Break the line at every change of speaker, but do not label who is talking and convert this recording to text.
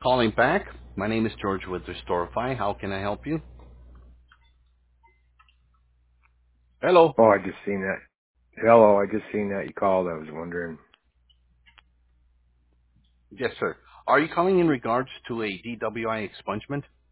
Calling back. My name is George with Restorify. How can I help you? Hello.
Oh, I just seen that. Hello, I just seen that you called. I was wondering.
Yes, sir. Are you calling in regards to a DWI expungement?